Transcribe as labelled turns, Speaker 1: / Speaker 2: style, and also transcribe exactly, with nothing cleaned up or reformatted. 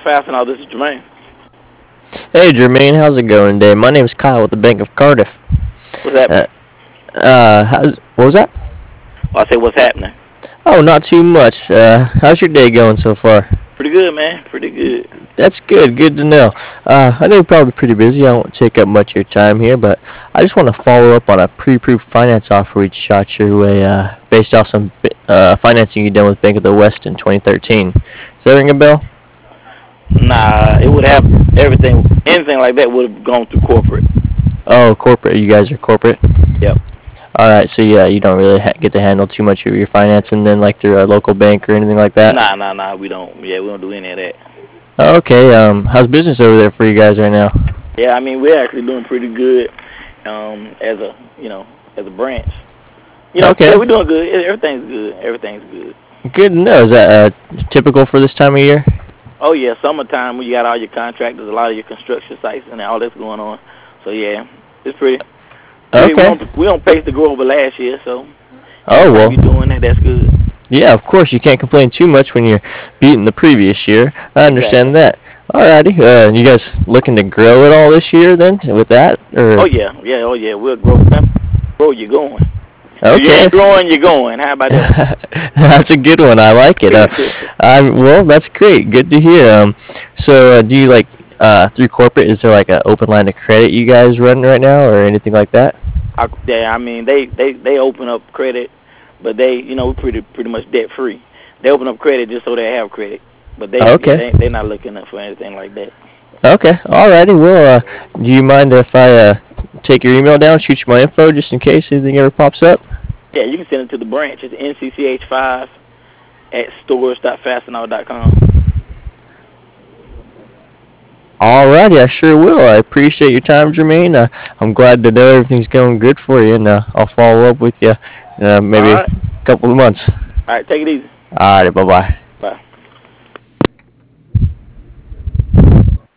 Speaker 1: Fastenal. This is Jermaine.
Speaker 2: Hey Jermaine, how's it going today? My name is Kyle with the Bank of Cardiff.
Speaker 1: What's happening?
Speaker 2: Uh, uh how's, what was that?
Speaker 1: Oh, I say what's happening.
Speaker 2: Oh, not too much. Uh, how's your day going so far?
Speaker 1: Pretty good, man. Pretty good.
Speaker 2: That's good. Good to know. Uh, I know you're probably pretty busy. I won't take up much of your time here, but I just want to follow up on a pre-approved finance offer we shot your way, uh, based off some uh, financing you done with Bank of the West in twenty thirteen. Does that ring a bell?
Speaker 1: Nah, it would have everything, anything like that would have gone through corporate.
Speaker 2: Oh, corporate. You guys are corporate?
Speaker 1: Yep.
Speaker 2: All right, so yeah, you don't really ha- get to handle too much of your financing then, like through a local bank or anything like that?
Speaker 1: Nah, nah, nah, we don't. Yeah, we don't do any of that.
Speaker 2: Okay, um, how's business over there for you guys right now?
Speaker 1: Yeah, I mean, we're actually doing pretty good um, as a, you know, as a branch. You know,
Speaker 2: okay.
Speaker 1: Yeah, we're doing good. Everything's good. Everything's good.
Speaker 2: Good to know. Is that uh, typical for this time of year?
Speaker 1: Oh, yeah, summertime when you got all your contractors, a lot of your construction sites and all that's going on. So, yeah, it's pretty.
Speaker 2: Okay.
Speaker 1: We don't, we don't pace to grow over last year, so.
Speaker 2: Oh, well.
Speaker 1: You're doing that, that's good.
Speaker 2: Yeah, of course. You can't complain too much when you're beating the previous year. I understand
Speaker 1: Exactly.
Speaker 2: that. Alrighty. Uh, you guys looking to grow it all this year then with that? Or?
Speaker 1: Oh, yeah, yeah, oh, yeah, we'll grow. Grow, you're going. If you
Speaker 2: Okay.
Speaker 1: ain't growing, you're going. How about that?
Speaker 2: That's a good one. I like it. Uh, I'm, well, that's great. Good to hear. Um, so uh, do you like uh, through corporate? Is there like an open line of credit you guys run right now, or anything like that?
Speaker 1: I, yeah, I mean, they, they, they open up credit, but they, you know, we're pretty pretty much debt free. They open up credit just so they have credit, but they,
Speaker 2: Okay.
Speaker 1: yeah, they they're not looking up for anything like that.
Speaker 2: Okay. Alrighty. Well, uh, do you mind if I uh, take your email down, shoot you my info, just in case anything ever pops up?
Speaker 1: Yeah, you can send it to the branch. It's N C C H five at stores dot fastenal dot com.
Speaker 2: Alrighty, I sure will. I appreciate your time, Jermaine. Uh, I'm glad to know everything's going good for you, and uh, I'll follow up with you uh, maybe
Speaker 1: All right.
Speaker 2: a couple of months.
Speaker 1: All right, take it easy.
Speaker 2: Alrighty, bye-bye.